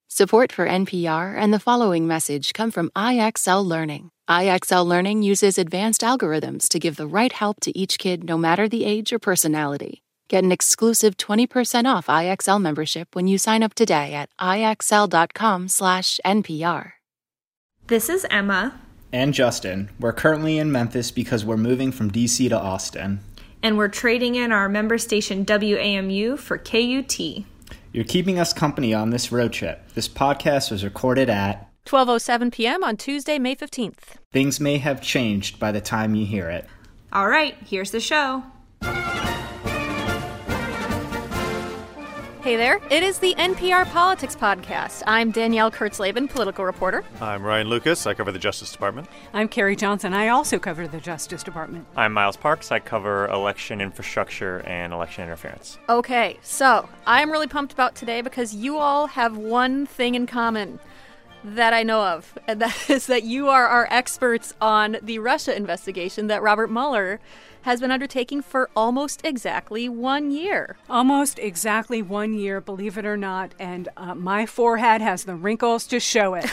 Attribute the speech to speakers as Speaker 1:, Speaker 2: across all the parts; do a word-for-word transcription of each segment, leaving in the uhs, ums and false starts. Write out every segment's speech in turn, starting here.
Speaker 1: Support for N P R and the following message come from I X L Learning. I X L Learning uses advanced algorithms to give the right help to each kid no matter the age or personality. Get an exclusive twenty percent off I X L membership when you sign up today at ixl.com slash NPR.
Speaker 2: This is Emma.
Speaker 3: And Justin. We're currently in Memphis because we're moving from D C to Austin.
Speaker 2: And we're trading in our member station W A M U for K U T.
Speaker 3: You're keeping us company on this road trip. This podcast was recorded at
Speaker 4: twelve oh seven p.m. on Tuesday, May fifteenth.
Speaker 3: Things may have changed by the time you hear it.
Speaker 2: All right, here's the show.
Speaker 4: Hey there, it is the N P R Politics Podcast. I'm Danielle Kurtzleben, political reporter.
Speaker 5: I'm Ryan Lucas. I cover the Justice Department.
Speaker 6: I'm Carrie Johnson. I also cover the Justice Department.
Speaker 7: I'm Miles Parks. I cover election infrastructure and election interference.
Speaker 4: Okay, so I'm really pumped about today because you all have one thing in common that I know of, and that is that you are our experts on the Russia investigation that Robert Mueller has been undertaking for almost exactly one year.
Speaker 6: Almost exactly one year, believe it or not, and uh, my forehead has the wrinkles to show it.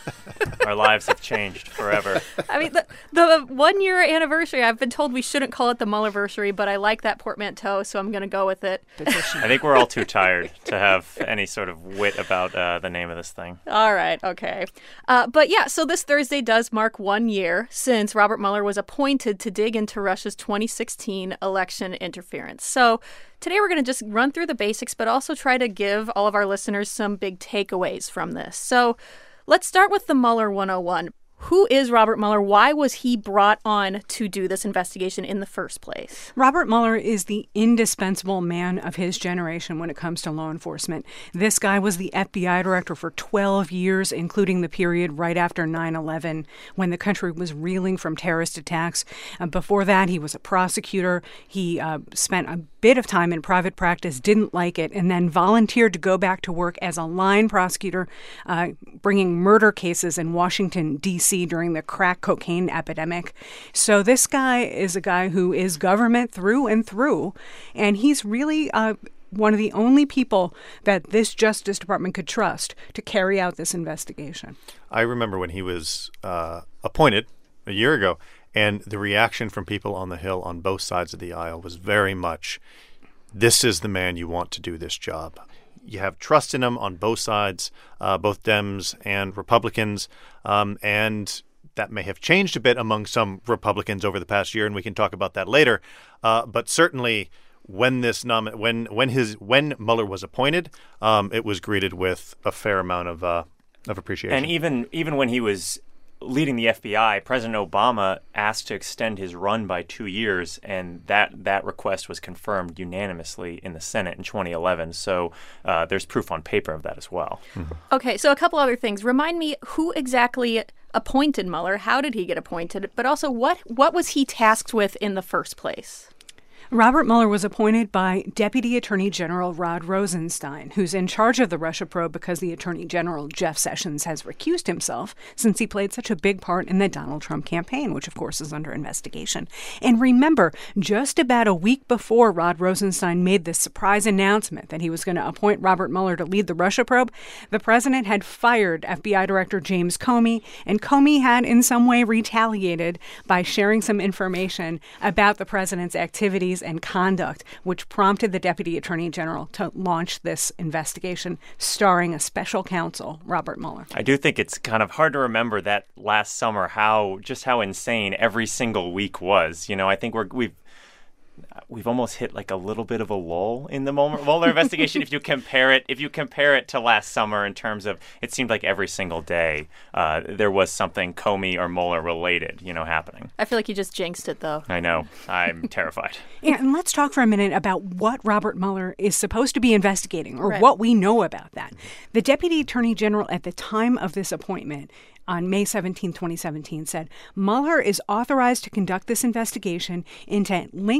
Speaker 7: Our lives have changed forever.
Speaker 4: I mean, the, the one-year anniversary, I've been told we shouldn't call it the Muellerversary, but I like that portmanteau, so I'm going to go with it.
Speaker 7: I think we're all too tired to have any sort of wit about uh, the name of this thing.
Speaker 4: All right, okay. Uh, but yeah, so this Thursday does mark one year since Robert Mueller was appointed to dig into Russia's twenty sixteen election interference. So today we're going to just run through the basics, but also try to give all of our listeners some big takeaways from this. So let's start with the Mueller one oh one. Who is Robert Mueller? Why was he brought on to do this investigation in the first place?
Speaker 6: Robert Mueller is the indispensable man of his generation when it comes to law enforcement. This guy was the F B I director for twelve years, including the period right after nine eleven, when the country was reeling from terrorist attacks. Uh, before that, he was a prosecutor. He uh, spent a bit of time in private practice, didn't like it, and then volunteered to go back to work as a line prosecutor, uh, bringing murder cases in Washington, D C during the crack cocaine epidemic. So this guy is a guy who is government through and through, and he's really uh, one of the only people that this Justice Department could trust to carry out this investigation.
Speaker 5: I remember when he was uh, appointed a year ago, and the reaction from people on the Hill on both sides of the aisle was very much, this is the man you want to do this job. You have trust in him on both sides, uh, both Dems and Republicans, um, and that may have changed a bit among some Republicans over the past year, and we can talk about that later. Uh, but certainly, when this nom- when when his when Mueller was appointed, um, it was greeted with a fair amount of uh, of appreciation.
Speaker 7: And even even when he was leading the F B I, President Obama asked to extend his run by two years, and that, that request was confirmed unanimously in the Senate in twenty eleven. So uh, there's proof on paper of that as well.
Speaker 4: Mm-hmm. Okay, so a couple other things. Remind me, who exactly appointed Mueller? How did he get appointed? But also, what what was he tasked with in the first place?
Speaker 6: Robert Mueller was appointed by Deputy Attorney General Rod Rosenstein, who's in charge of the Russia probe because the Attorney General, Jeff Sessions, has recused himself since he played such a big part in the Donald Trump campaign, which, of course, is under investigation. And remember, just about a week before Rod Rosenstein made this surprise announcement that he was going to appoint Robert Mueller to lead the Russia probe, the president had fired F B I Director James Comey, and Comey had in some way retaliated by sharing some information about the president's activities and conduct, which prompted the Deputy Attorney General to launch this investigation starring a special counsel, Robert Mueller.
Speaker 7: I do think it's kind of hard to remember that last summer how just how insane every single week was. You know, I think we're we've we've almost hit like a little bit of a lull in the Mueller investigation if you compare it if you compare it to last summer in terms of it seemed like every single day uh, there was something Comey or Mueller related, you know, happening.
Speaker 4: I feel like you just jinxed it, though.
Speaker 7: I know. I'm terrified.
Speaker 6: Yeah, and let's talk for a minute about what Robert Mueller is supposed to be investigating, or
Speaker 4: right.
Speaker 6: what we know about that. The Deputy Attorney General at the time of this appointment on May seventeenth, twenty seventeen, said Mueller is authorized to conduct this investigation into links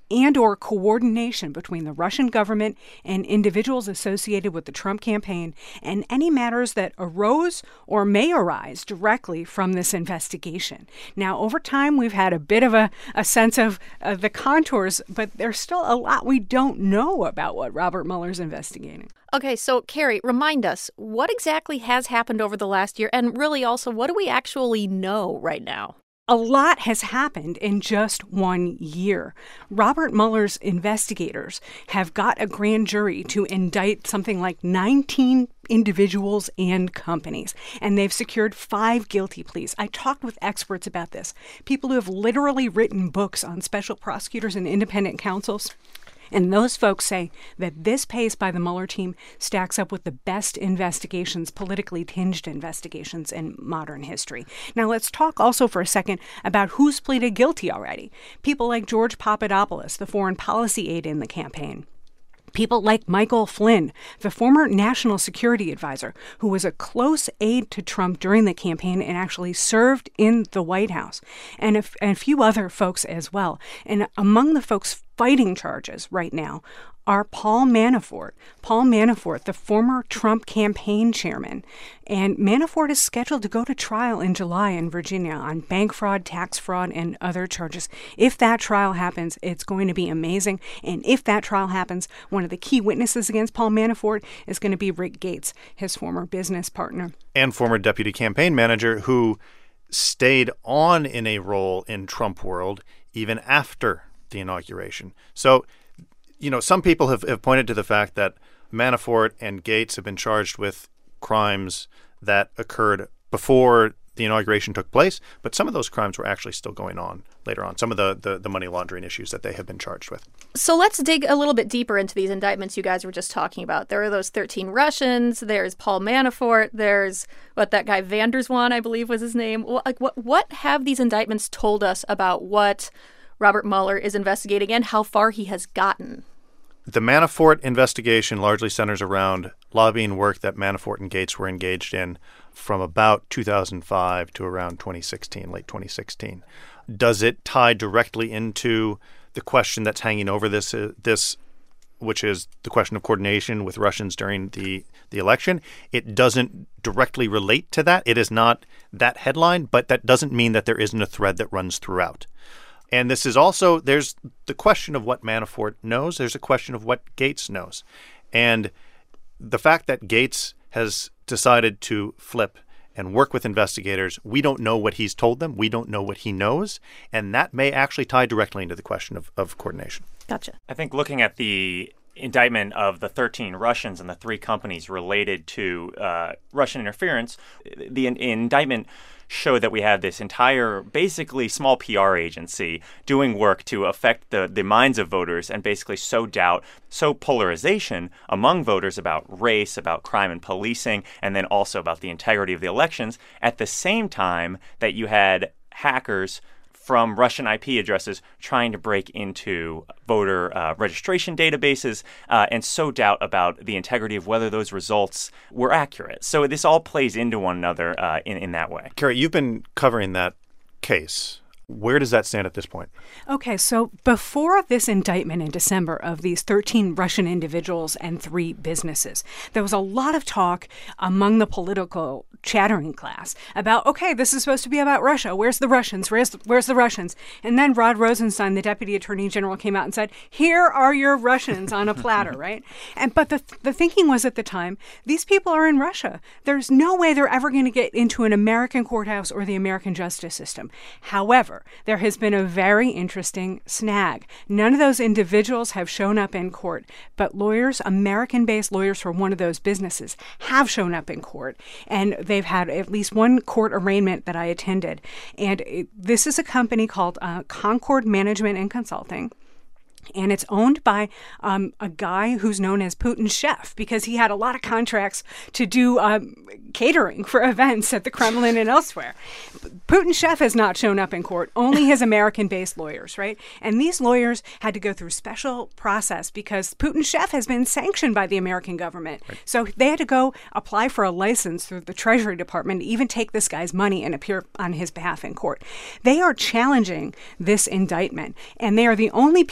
Speaker 6: and or coordination between the Russian government and individuals associated with the Trump campaign, and any matters that arose or may arise directly from this investigation. Now, over time, we've had a bit of a, a sense of uh, the contours, but there's still a lot we don't know about what Robert Mueller's investigating.
Speaker 4: Okay, so Carrie, remind us, what exactly has happened over the last year, and really also, what do we actually know right now?
Speaker 6: A lot has happened in just one year. Robert Mueller's investigators have got a grand jury to indict something like nineteen individuals and companies, and they've secured five guilty pleas. I talked with experts about this, people who have literally written books on special prosecutors and independent counsels. And those folks say that this pace by the Mueller team stacks up with the best investigations, politically tinged investigations in modern history. Now, let's talk also for a second about who's pleaded guilty already. People like George Papadopoulos, the foreign policy aide in the campaign. People like Michael Flynn, the former national security advisor, who was a close aide to Trump during the campaign and actually served in the White House, and a, and a few other folks as well. And among the folks fighting charges right now are Paul Manafort. Paul Manafort, the former Trump campaign chairman. And Manafort is scheduled to go to trial in July in Virginia on bank fraud, tax fraud, and other charges. If that trial happens, it's going to be amazing. And if that trial happens, one of the key witnesses against Paul Manafort is going to be Rick Gates, his former business partner.
Speaker 5: And former deputy campaign manager who stayed on in a role in Trump world even after the inauguration. So, you know, some people have, have pointed to the fact that Manafort and Gates have been charged with crimes that occurred before the inauguration took place, but some of those crimes were actually still going on later on, some of the, the, the money laundering issues that they have been charged with.
Speaker 4: So let's dig a little bit deeper into these indictments you guys were just talking about. There are those thirteen Russians, there's Paul Manafort, there's what that guy Vanderswan, I believe was his name. Like, what, what have these indictments told us about what Robert Mueller is investigating and how far he has gotten?
Speaker 5: The Manafort investigation largely centers around lobbying work that Manafort and Gates were engaged in from about two thousand five to around twenty sixteen, late twenty sixteen. Does it tie directly into the question that's hanging over this, uh, this, which is the question of coordination with Russians during the, the election? It doesn't directly relate to that. It is not that headline, but that doesn't mean that there isn't a thread that runs throughout. And this is also, there's the question of what Manafort knows. There's a question of what Gates knows. And the fact that Gates has decided to flip and work with investigators, we don't know what he's told them. We don't know what he knows. And that may actually tie directly into the question of, of coordination.
Speaker 4: Gotcha.
Speaker 7: I think looking at the indictment of the thirteen Russians and the three companies related to uh, Russian interference, the in- indictment showed that we had this entire, basically small P R agency doing work to affect the, the minds of voters and basically sow doubt, sow polarization among voters about race, about crime and policing, and then also about the integrity of the elections, at the same time that you had hackers from Russian I P addresses trying to break into voter uh, registration databases uh, and sow doubt about the integrity of whether those results were accurate. So this all plays into one another uh, in, in that way.
Speaker 5: Carrie, you've been covering that case. Where does that stand at this point?
Speaker 6: Okay, so before this indictment in December of these thirteen Russian individuals and three businesses, there was a lot of talk among the political chattering class about, okay, this is supposed to be about Russia. Where's the Russians? Where's the, where's the Russians? And then Rod Rosenstein, the deputy attorney general, came out and said, here are your Russians on a platter, right? And but the the thinking was at the time, these people are in Russia. There's no way they're ever going to get into an American courthouse or the American justice system. However, there has been a very interesting snag. None of those individuals have shown up in court, but lawyers, American-based lawyers for one of those businesses, have shown up in court, and they've had at least one court arraignment that I attended. And it, this is a company called uh, Concord Management and Consulting. And it's owned by um, a guy who's known as Putin's chef because he had a lot of contracts to do um, catering for events at the Kremlin and elsewhere. Putin's chef has not shown up in court, only his American-based lawyers, right? And these lawyers had to go through special process because Putin's chef has been sanctioned by the American government. Right. So they had to go apply for a license through the Treasury Department to even take this guy's money and appear on his behalf in court. They are challenging this indictment, and they are the only people who've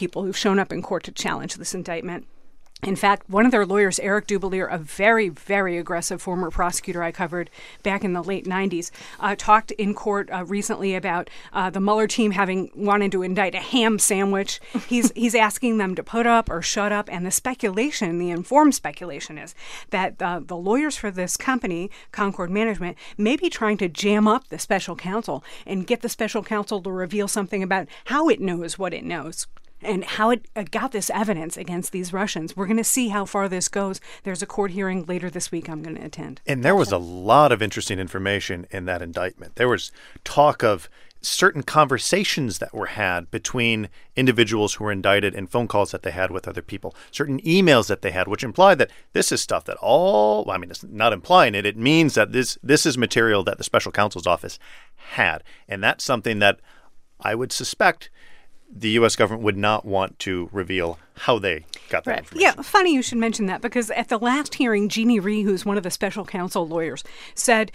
Speaker 6: shown up in court to challenge this indictment. In fact, one of their lawyers, Eric Dubelier, a very, very aggressive former prosecutor I covered back in the late nineties, uh, talked in court uh, recently about uh, the Mueller team having wanted to indict a ham sandwich. He's he's asking them to put up or shut up. And the speculation, the informed speculation is that uh, the lawyers for this company, Concord Management, may be trying to jam up the special counsel and get the special counsel to reveal something about how it knows what it knows and how it got this evidence against these Russians. We're going to see how far this goes. There's a court hearing later this week I'm going to attend.
Speaker 5: And there was a lot of interesting information in that indictment. There was talk of certain conversations that were had between individuals who were indicted and phone calls that they had with other people, certain emails that they had, which implied that this is stuff that all, I mean, it's not implying it. It means that this this is material that the special counsel's office had. And that's something that I would suspect the U S government would not want to reveal how they got that
Speaker 6: right.
Speaker 5: information.
Speaker 6: Yeah, funny you should mention that, because at the last hearing, Jeannie Rhee, who's one of the special counsel lawyers, said,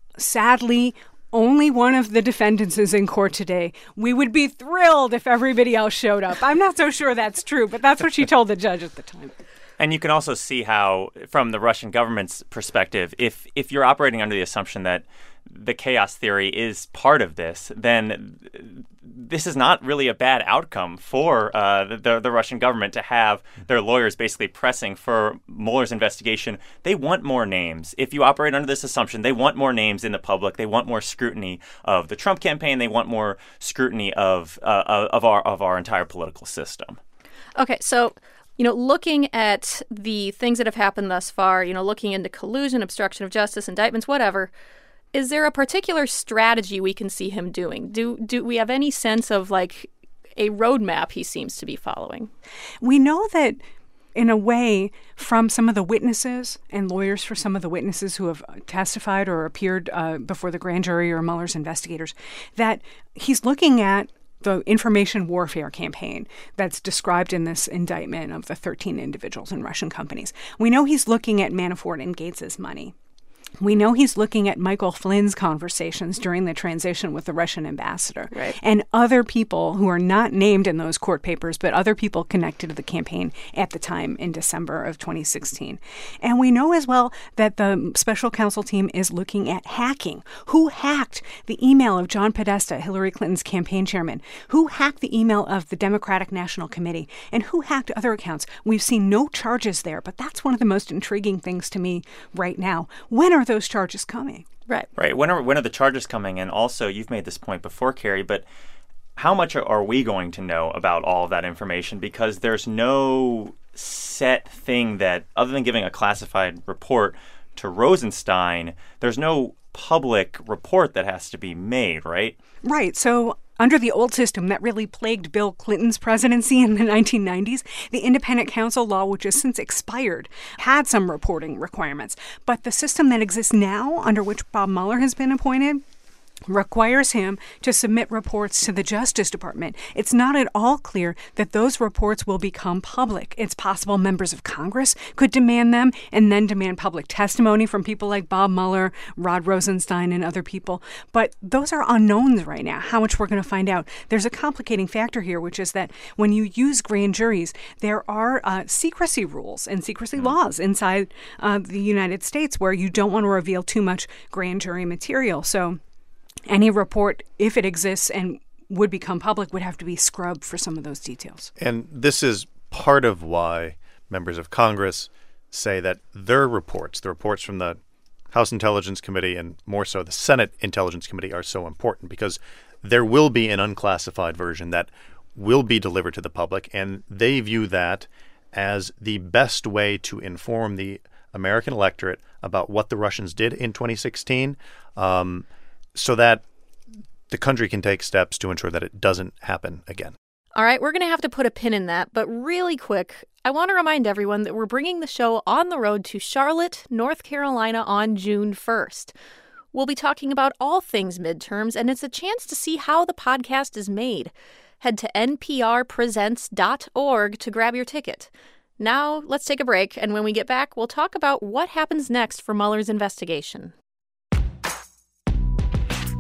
Speaker 6: sadly, only one of the defendants is in court today. We would be thrilled if everybody else showed up. I'm not so sure that's true, but that's what she told the judge at the time.
Speaker 7: And you can also see how, from the Russian government's perspective, if if you're operating under the assumption that the chaos theory is part of this, then this is not really a bad outcome for uh, the, the Russian government to have their lawyers basically pressing for Mueller's investigation. They want more names. If you operate under this assumption, they want more names in the public. They want more scrutiny of the Trump campaign. They want more scrutiny of uh, of our of our entire political system.
Speaker 4: Okay, so, you know, looking at the things that have happened thus far, you know, looking into collusion, obstruction of justice, indictments, whatever, is there a particular strategy we can see him doing? Do do we have any sense of, like, a roadmap he seems to be following?
Speaker 6: We know that, in a way, from some of the witnesses and lawyers for some of the witnesses who have testified or appeared uh, before the grand jury or Mueller's investigators, that he's looking at the information warfare campaign that's described in this indictment of the thirteen individuals in Russian companies. We know he's looking at Manafort and Gates's money. We know he's looking at Michael Flynn's conversations during the transition with the Russian ambassador,
Speaker 4: right,
Speaker 6: and other people who are not named in those court papers, but other people connected to the campaign at the time in December of twenty sixteen. And we know as well that the special counsel team is looking at hacking. Who hacked the email of John Podesta, Hillary Clinton's campaign chairman? Who hacked the email of the Democratic National Committee? And who hacked other accounts? We've seen no charges there, but that's one of the most intriguing things to me right now. When are those charges coming?
Speaker 4: Right.
Speaker 7: Right. When are when are the charges coming? And also, you've made this point before, Carrie, but how much are we going to know about all of that information? Because there's no set thing that, other than giving a classified report to Rosenstein, there's no public report that has to be made, right?
Speaker 6: Right. So under the old system that really plagued Bill Clinton's presidency in the nineteen nineties, the independent counsel law, which has since expired, had some reporting requirements. But the system that exists now, under which Bob Mueller has been appointed, requires him to submit reports to the Justice Department. It's not at all clear that those reports will become public. It's possible members of Congress could demand them and then demand public testimony from people like Bob Mueller, Rod Rosenstein, and other people. But those are unknowns right now, how much we're going to find out. There's a complicating factor here, which is that when you use grand juries, there are uh, secrecy rules and secrecy mm-hmm. laws inside uh, the United States where you don't want to reveal too much grand jury material. So any report, if it exists and would become public, would have to be scrubbed for some of those details.
Speaker 5: And this is part of why members of Congress say that their reports, the reports from the House Intelligence Committee and more so the Senate Intelligence Committee, are so important, because there will be an unclassified version that will be delivered to the public, and they view that as the best way to inform the American electorate about what the Russians did in twenty sixteen. Um, so that the country can take steps to ensure that it doesn't happen again.
Speaker 4: All right, we're going to have to put a pin in that, but really quick, I want to remind everyone that we're bringing the show on the road to Charlotte, North Carolina on June first. We'll be talking about all things midterms, and it's a chance to see how the podcast is made. Head to N P R presents dot org to grab your ticket. Now, let's take a break, and when we get back, we'll talk about what happens next for Mueller's investigation.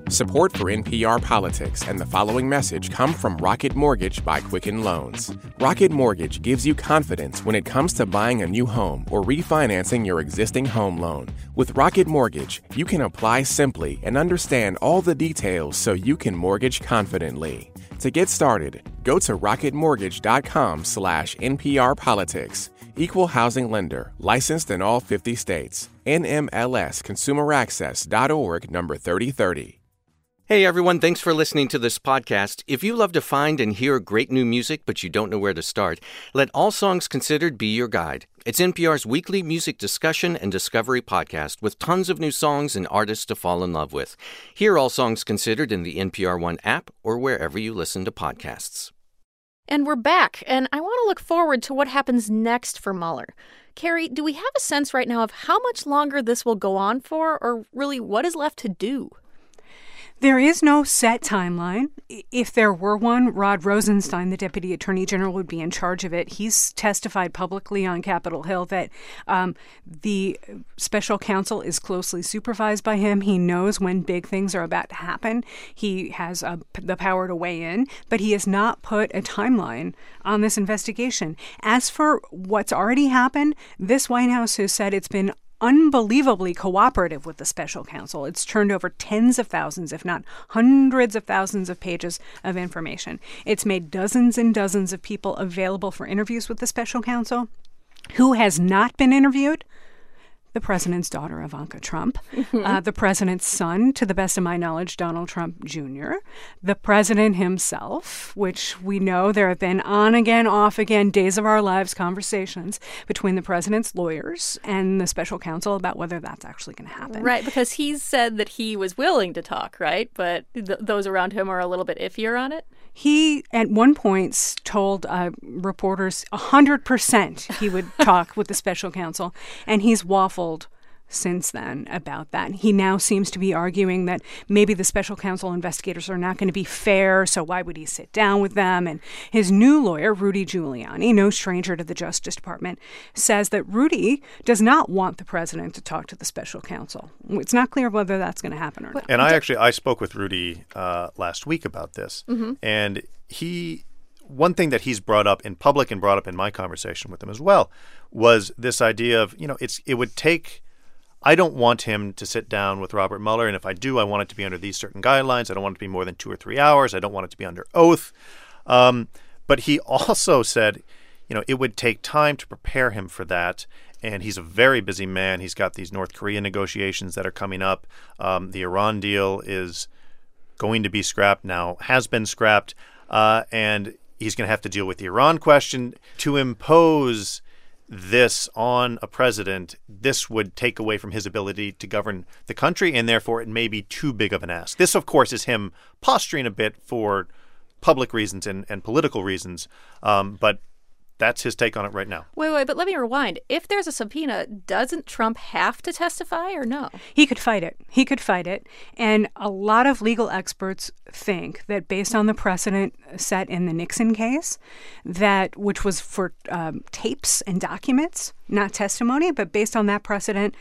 Speaker 8: Support for N P R Politics and the following message come from Rocket Mortgage by Quicken Loans. Rocket Mortgage gives you confidence when it comes to buying a new home or refinancing your existing home loan. With Rocket Mortgage, you can apply simply and understand all the details so you can mortgage confidently. To get started, go to rocketmortgage.com slash NPR Politics. Equal housing lender, licensed in all fifty states. N M L S Consumer Access dot org, number thirty thirty.
Speaker 9: Hey everyone, thanks for listening to this podcast. If you love to find and hear great new music but you don't know where to start, let All Songs Considered be your guide. It's N P R's weekly music discussion and discovery podcast with tons of new songs and artists to fall in love with. Hear All Songs Considered in the N P R One app or wherever you listen to podcasts.
Speaker 4: And we're back, and I want to look forward to what happens next for Mueller. Carrie, do we have a sense right now of how much longer this will go on for, or really what is left to do?
Speaker 6: There is no set timeline. If there were one, Rod Rosenstein, the Deputy Attorney General, would be in charge of it. He's testified publicly on Capitol Hill that um, the special counsel is closely supervised by him. He knows when big things are about to happen. He has uh, the power to weigh in, but he has not put a timeline on this investigation. As for what's already happened, this White House has said it's been unbelievably cooperative with the special counsel. It's turned over tens of thousands, if not hundreds of thousands of pages of information. It's made dozens and dozens of people available for interviews with the special counsel. Who has not been interviewed? The president's daughter, Ivanka Trump, mm-hmm. uh, the president's son, to the best of my knowledge, Donald Trump Junior, the president himself, which we know there have been on again, off again, days of our lives conversations between the president's lawyers and the special counsel about whether that's actually going to happen.
Speaker 4: Right, because he's said that he was willing to talk, right? But th- those around him are a little bit iffier on it.
Speaker 6: He, at one point, told uh, reporters one hundred percent he would talk with the special counsel, and he's waffled since then about that. He now seems to be arguing that maybe the special counsel investigators are not going to be fair, so why would he sit down with them? And his new lawyer, Rudy Giuliani, no stranger to the Justice Department, says that Rudy does not want the president to talk to the special counsel. It's not clear whether that's going to happen or not.
Speaker 5: And I actually, I spoke with Rudy uh, last week about this, mm-hmm. and he... One thing that he's brought up in public and brought up in my conversation with him as well was this idea of, you know, it's it would take – I don't want him to sit down with Robert Mueller, and if I do, I want it to be under these certain guidelines. I don't want it to be more than two or three hours. I don't want it to be under oath. Um, but he also said, you know, it would take time to prepare him for that, and he's a very busy man. He's got these North Korea negotiations that are coming up. Um, the Iran deal is going to be scrapped now, has been scrapped, uh, and – he's going to have to deal with the Iran question. To impose this on a president, this would take away from his ability to govern the country, and therefore it may be too big of an ask. This, of course, is him posturing a bit for public reasons and, and political reasons, um, but that's his take on it right now.
Speaker 4: Wait, wait, but let me rewind. If there's a subpoena, doesn't Trump have to testify or no?
Speaker 6: He could fight it. He could fight it. And a lot of legal experts think that based on the precedent set in the Nixon case, that which was for um, tapes and documents, not testimony, but based on that precedent,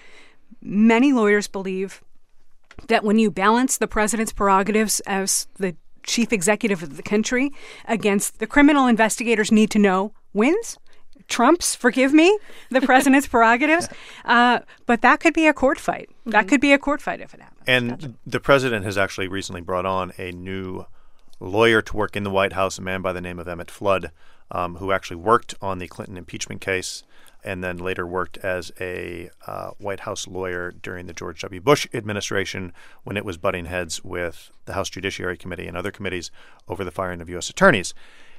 Speaker 6: many lawyers believe that when you balance the president's prerogatives as the chief executive of the country against the criminal investigators need to know wins, Trump's, forgive me, the president's prerogatives. Uh, but that could be a court fight. Mm-hmm. That could be a court fight if it happens.
Speaker 5: And
Speaker 6: gotcha.
Speaker 5: The president has actually recently brought on a new lawyer to work in the White House, a man by the name of Emmett Flood, um, who actually worked on the Clinton impeachment case and then later worked as a uh, White House lawyer during the George W. Bush administration when it was butting heads with the House Judiciary Committee and other committees over the firing of U S attorneys.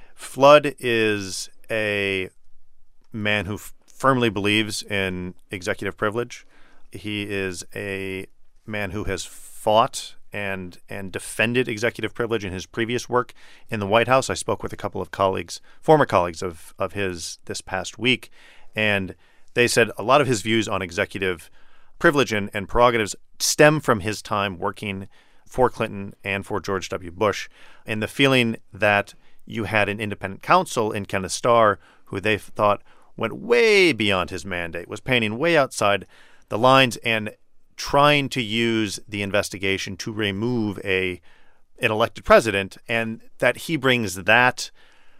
Speaker 5: Flood is a man who f- firmly believes in executive privilege. He is a man who has fought and and defended executive privilege in his previous work in the White House. I spoke with a couple of colleagues, former colleagues of, of his this past week, and they said a lot of his views on executive privilege and, and prerogatives stem from his time working for Clinton and for George W. Bush, and the feeling that you had an independent counsel in Kenneth Starr who they thought went way beyond his mandate, was painting way outside the lines, and trying to use the investigation to remove a an elected president, and that he brings that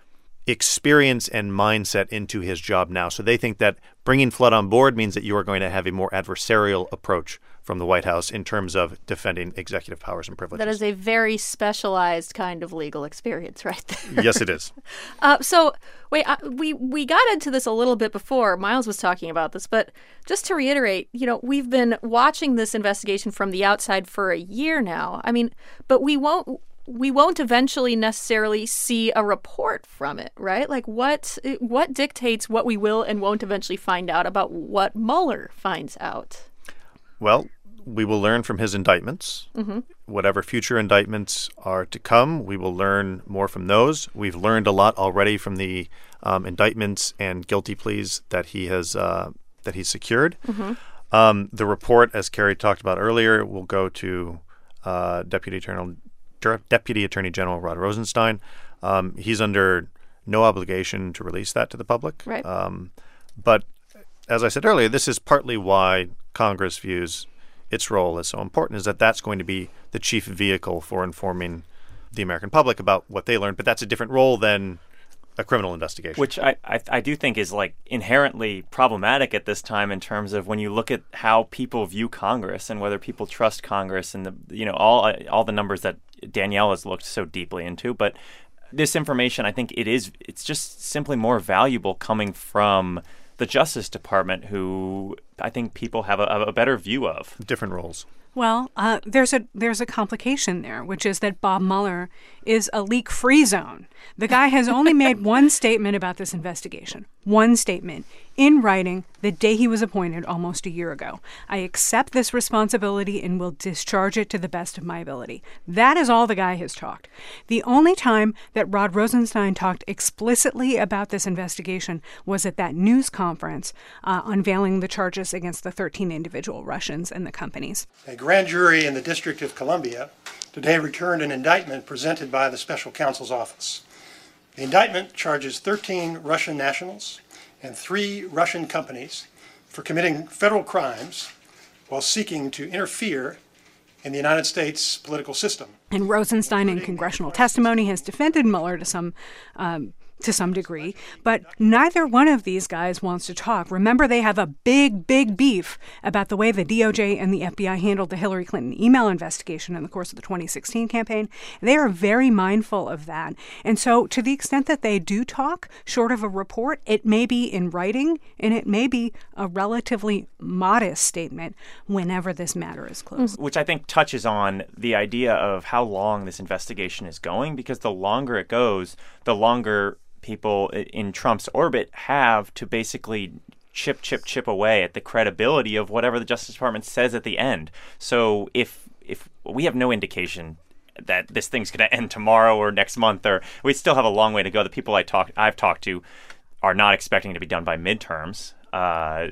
Speaker 5: experience and mindset into his job now. So they think that bringing Flood on board means that you are going to have a more adversarial approach from the White House in terms of defending executive powers and privileges.
Speaker 4: That is a very specialized kind of legal experience right there.
Speaker 5: Yes, it is.
Speaker 4: uh, so, wait, I, we, we got into this a little bit before. Miles was talking about this, but just to reiterate, you know, we've been watching this investigation from the outside for a year now. I mean, but we won't we won't eventually necessarily see a report from it, right? Like what what dictates what we will and won't eventually find out about what Mueller finds out?
Speaker 5: Well, we will learn from his indictments. Mm-hmm. Whatever future indictments are to come, we will learn more from those. We've learned a lot already from the um, indictments and guilty pleas that he has uh, that he's secured. Mm-hmm. Um, the report, as Carrie talked about earlier, will go to uh, Deputy Attorney Deputy Attorney General Rod Rosenstein. Um, he's under no obligation to release that to the public.
Speaker 4: Right.
Speaker 5: Um, but as I said earlier, this is partly why Congress views its role as so important, is that that's going to be the chief vehicle for informing the American public about what they learned. But that's a different role than a criminal investigation.
Speaker 7: Which I, I, I do think is like inherently problematic at this time in terms of when you look at how people view Congress and whether people trust Congress and the you know all all the numbers that Danielle has looked so deeply into. But this information, I think it is it's just simply more valuable coming from the Justice Department, who I think people have a, a better view of.
Speaker 5: Different roles.
Speaker 6: Well, uh, there's a there's a complication there, which is that Bob Mueller is a leak-free zone. The guy has only made one statement about this investigation, one statement, in writing the day he was appointed almost a year ago. I accept this responsibility and will discharge it to the best of my ability. That is all the guy has talked. The only time that Rod Rosenstein talked explicitly about this investigation was at that news conference uh, unveiling the charges against the thirteen individual Russians and the companies.
Speaker 10: A grand jury in the District of Columbia today returned an indictment presented by the Special Counsel's Office. The indictment charges thirteen Russian nationals and three Russian companies for committing federal crimes while seeking to interfere in the United States political system.
Speaker 6: And Rosenstein, in congressional testimony, has defended Mueller to some um, to some degree, but neither one of these guys wants to talk. Remember, they have a big, big beef about the way the D O J and the F B I handled the Hillary Clinton email investigation in the course of the twenty sixteen campaign. They are very mindful of that. And so to the extent that they do talk, short of a report, it may be in writing, and it may be a relatively modest statement whenever this matter is closed.
Speaker 7: Which I think touches on the idea of how long this investigation is going, because the longer it goes, the longer people in Trump's orbit have to basically chip, chip, chip away at the credibility of whatever the Justice Department says at the end. So if if we have no indication that this thing's going to end tomorrow or next month, or we still have a long way to go. The people I talk, I've talked to are not expecting it to be done by midterms. Uh,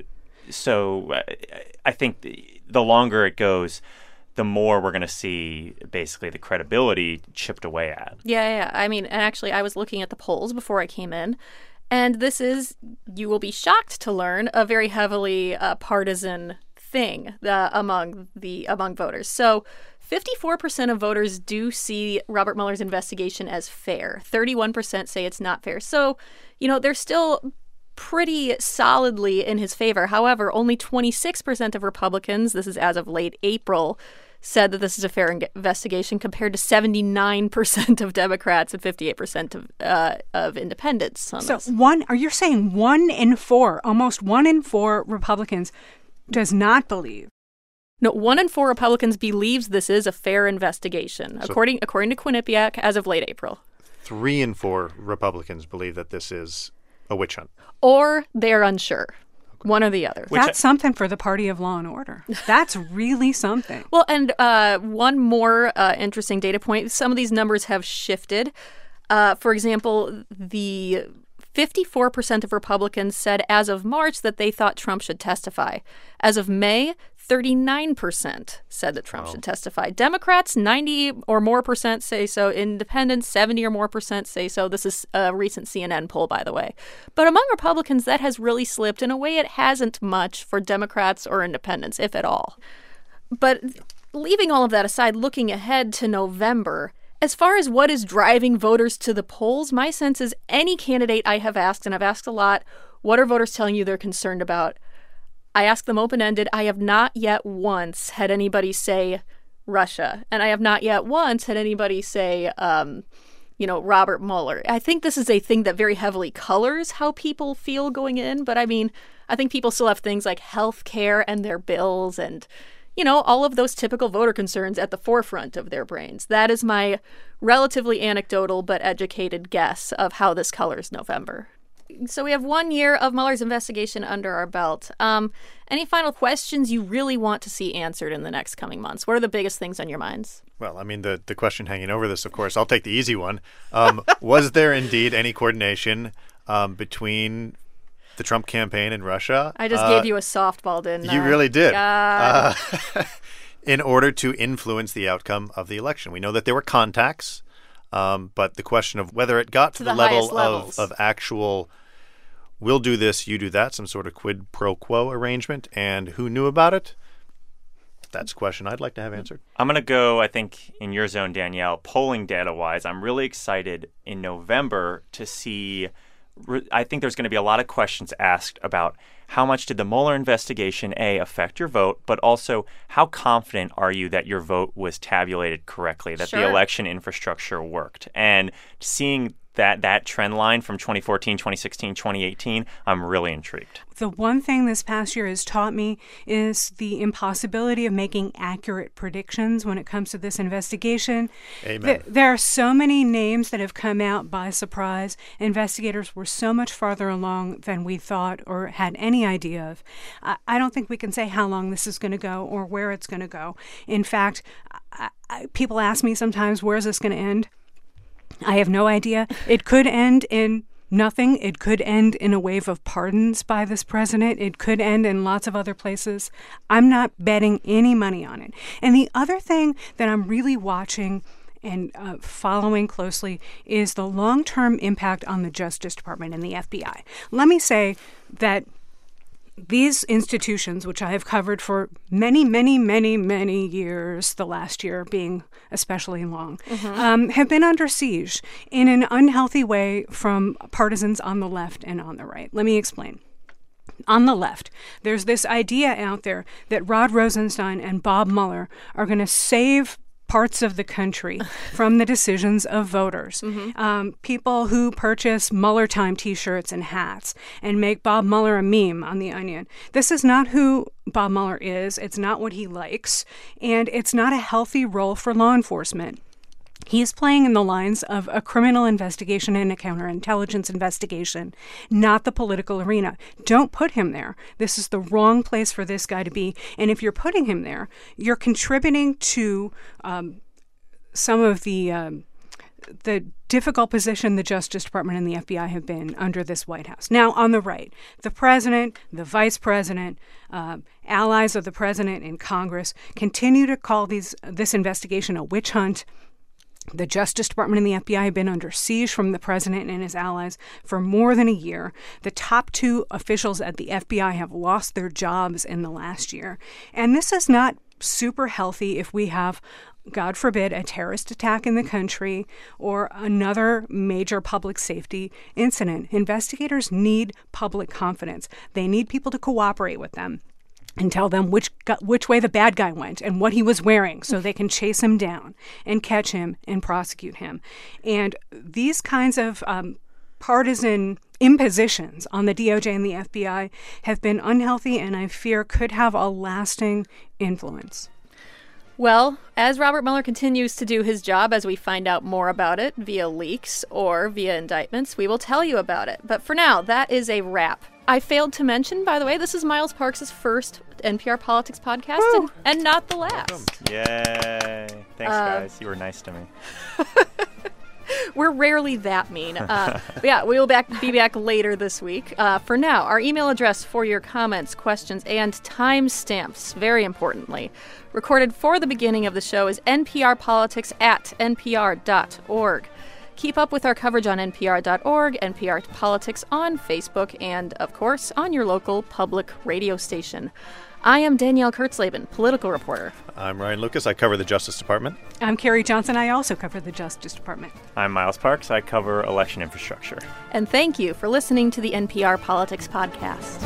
Speaker 7: so I think the, the longer it goes, the more we're going to see basically the credibility chipped away at.
Speaker 4: Yeah, yeah. I mean, and actually, I was looking at the polls before I came in, and this is, you will be shocked to learn, a very heavily uh, partisan thing uh, among the among voters. So fifty-four percent of voters do see Robert Mueller's investigation as fair. thirty-one percent say it's not fair. So, you know, they're still pretty solidly in his favor. However, only twenty-six percent of Republicans, this is as of late April, said that this is a fair investigation, compared to seventy-nine percent of Democrats and fifty-eight percent of uh, of independents on
Speaker 6: so
Speaker 4: this.
Speaker 6: one, are you saying one in four, almost one in four Republicans does not believe?
Speaker 4: No, one in four Republicans believes this is a fair investigation, so according according to Quinnipiac, as of late April.
Speaker 5: Three in four Republicans believe that this is a witch hunt.
Speaker 4: Or they're unsure. One or the other.
Speaker 6: Which That's I, something for the party of law and order. That's really something.
Speaker 4: Well, and uh, one more uh, interesting data point. Some of these numbers have shifted. Uh, for example, the fifty-four percent of Republicans said as of March that they thought Trump should testify. As of May, thirty-nine percent said that Trump wow. should testify. Democrats, ninety or more percent say so. Independents, seventy or more percent say so. This is a recent C N N poll, by the way. But among Republicans, that has really slipped in a way it hasn't much for Democrats or independents, if at all. but leaving all of that aside, looking ahead to November, as far as what is driving voters to the polls, my sense is any candidate I have asked, and I've asked a lot, what are voters telling you they're concerned about? I ask them open-ended. I have not yet once had anybody say Russia, and I have not yet once had anybody say, um, you know, Robert Mueller. I think this is a thing that very heavily colors how people feel going in, but I mean, I think people still have things like health care and their bills and, you know, all of those typical voter concerns at the forefront of their brains. That is my relatively anecdotal but educated guess of how this colors November. So we have one year of Mueller's investigation under our belt. Um, any final questions you really want to see answered in the next coming months? What are the biggest things on your minds?
Speaker 5: Well, I mean, the, the question hanging over this, of course, I'll take the easy one. Um, was there indeed any coordination um, between the Trump campaign and Russia?
Speaker 4: I just
Speaker 5: uh,
Speaker 4: gave you a softball, didn't I?
Speaker 5: You really did.
Speaker 4: God.
Speaker 5: Uh, in order to influence the outcome of the election. We know that there were contacts, um, but the question of whether it got to,
Speaker 4: to
Speaker 5: the,
Speaker 4: the
Speaker 5: level
Speaker 4: of,
Speaker 5: of actual, we'll do this, you do that, some sort of quid pro quo arrangement, and who knew about it? That's a question I'd like to have answered.
Speaker 7: I'm going to go, I think, in your zone, Danielle, polling data-wise. I'm really excited in November to see, I think there's going to be a lot of questions asked about how much did the Mueller investigation, A, affect your vote, but also how confident are you that your vote was tabulated correctly, that
Speaker 4: Sure.
Speaker 7: the election infrastructure worked? And seeing that that trend line from twenty fourteen, twenty sixteen, twenty eighteen, I'm really intrigued.
Speaker 6: The one thing this past year has taught me is the impossibility of making accurate predictions when it comes to this investigation.
Speaker 5: Amen.
Speaker 6: Th- there are so many names that have come out by surprise. Investigators were so much farther along than we thought or had any idea of. I, I don't think we can say how long this is going to go or where it's going to go. In fact, I, I, people ask me sometimes, where's this going to end? I have no idea. It could end in nothing. It could end in a wave of pardons by this president. It could end in lots of other places. I'm not betting any money on it. And the other thing that I'm really watching and uh, following closely is the long-term impact on the Justice Department and the F B I. Let me say that these institutions, which I have covered for many, many, many, many years, the last year being especially long, mm-hmm. um, have been under siege in an unhealthy way from partisans on the left and on the right. Let me explain. On the left, there's this idea out there that Rod Rosenstein and Bob Mueller are going to save parts of the country from the decisions of voters. Mm-hmm. Um, people who purchase Mueller Time T-shirts and hats and make Bob Mueller a meme on The Onion. This is not who Bob Mueller is. It's not what he likes. And it's not a healthy role for law enforcement. He's playing in the lines of a criminal investigation and a counterintelligence investigation, not the political arena. Don't put him there. This is the wrong place for this guy to be. And if you're putting him there, you're contributing to um, some of the um, the difficult position the Justice Department and the F B I have been under this White House. Now, on the right, the president, the vice president, uh, allies of the president in Congress continue to call these this investigation a witch hunt. The Justice Department and the F B I have been under siege from the president and his allies for more than a year. The top two officials at the F B I have lost their jobs in the last year. And this is not super healthy if we have, God forbid, a terrorist attack in the country or another major public safety incident. Investigators need public confidence. They need people to cooperate with them and tell them which which way the bad guy went and what he was wearing so they can chase him down and catch him and prosecute him. And these kinds of um, partisan impositions on the D O J and the F B I have been unhealthy and I fear could have a lasting influence.
Speaker 4: Well, as Robert Mueller continues to do his job, as we find out more about it via leaks or via indictments, we will tell you about it. But for now, that is a wrap. I failed to mention, by the way, this is Miles Parks' first N P R Politics podcast, and, and not the last.
Speaker 7: Yay. Thanks,
Speaker 4: Uh,
Speaker 7: guys. You were nice to me.
Speaker 4: We're rarely that mean. Uh, but yeah, we will back, be back later this week. Uh, for now, our email address for your comments, questions, and timestamps, very importantly, recorded for the beginning of the show is nprpolitics at npr dot org. Keep up with our coverage on N P R dot org, N P R Politics on Facebook, and, of course, on your local public radio station. I am Danielle Kurtzleben, political reporter.
Speaker 5: I'm Ryan Lucas. I cover the Justice Department.
Speaker 6: I'm Carrie Johnson. I also cover the Justice Department.
Speaker 7: I'm Miles Parks. I cover election infrastructure.
Speaker 4: And thank you for listening to the N P R Politics Podcast.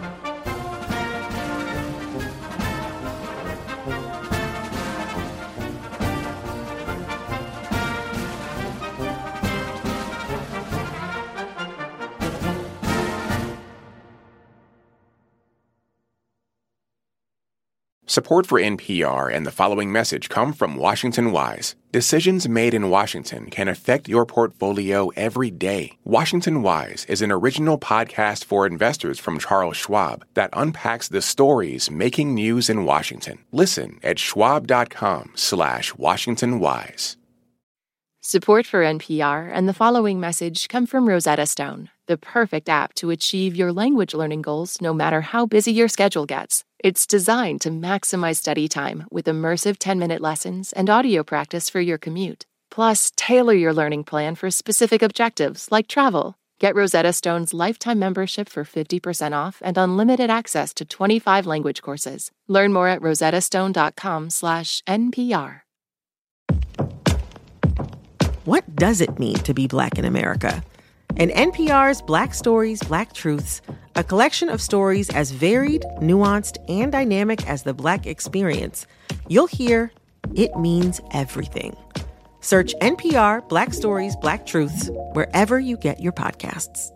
Speaker 8: Support for N P R and the following message come from Washington Wise. Decisions made in Washington can affect your portfolio every day. Washington Wise is an original podcast for investors from Charles Schwab that unpacks the stories making news in Washington. Listen at schwab.com slash Washington Wise.
Speaker 1: Support for N P R and the following message come from Rosetta Stone, the perfect app to achieve your language learning goals no matter how busy your schedule gets. It's designed to maximize study time with immersive ten-minute lessons and audio practice for your commute. Plus, tailor your learning plan for specific objectives like travel. Get Rosetta Stone's lifetime membership for fifty percent off and unlimited access to twenty-five language courses. Learn more at rosettastone.com slash NPR.
Speaker 11: What does it mean to be Black in America? In N P R's Black Stories, Black Truths, a collection of stories as varied, nuanced, and dynamic as the Black experience, you'll hear it means everything. Search N P R Black Stories, Black Truths wherever you get your podcasts.